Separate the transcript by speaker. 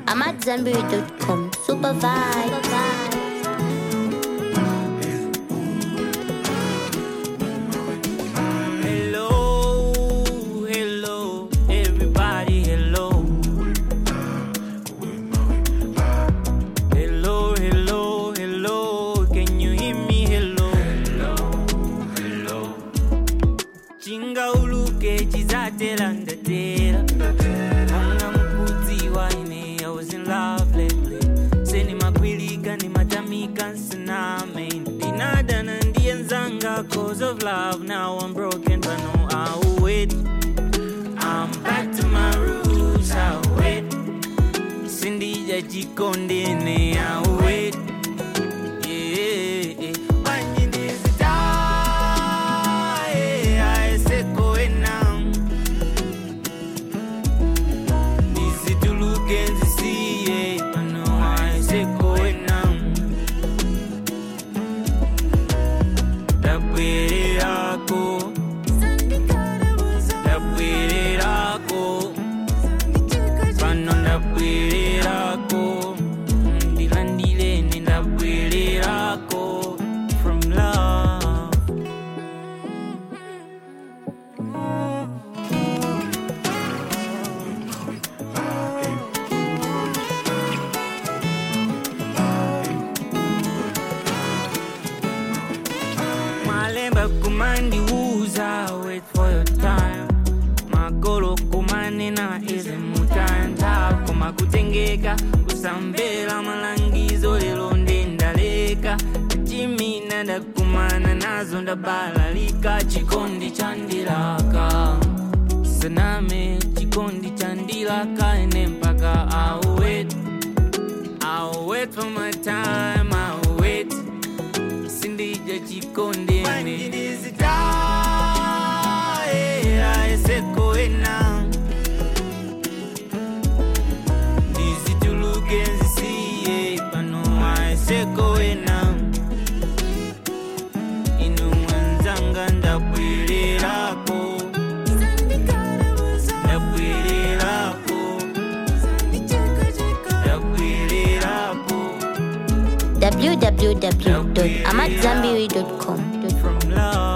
Speaker 1: AmadZanbury.com. Super vibe.
Speaker 2: Hello, everybody, hello. Hello, can you hear me? Hello. Chinga uluke chizatela ndatela. Manga mkuziwa ine, I was in love lately. Seni makwilika ni matamika nsaname. Dinada na ndiye nzanga cause of love. Now I'm broken but no I'll wait. I'm back to my roots, I'll wait. Cindy ya jikondene, I'll wait. Yeah, when you die, I say go now. Easy to look and see, yeah, I know I say go now. That way I go. That way I go. Run on that way I go. Dilandile in that way I go. From love. Malemba kumandi uza, wait for your time. Magolo kumane na ize mutanta. Kuma kutengeka, kusambela malangizo lelo ndendaleka. Jimi nada kumana nazo ndabalalika. Chikondi chandilaka saname, chikondi chandilaka. Ene mpaka I'll wait for my time, I'll wait. Sindija chikondi when it is die, I say go now. Easy to look and see, but no I say go now. Inu mwanzanga ndapwile lako, ndapwile lako, ndapwile lako.
Speaker 1: www.amadzanbury.com.
Speaker 2: From love.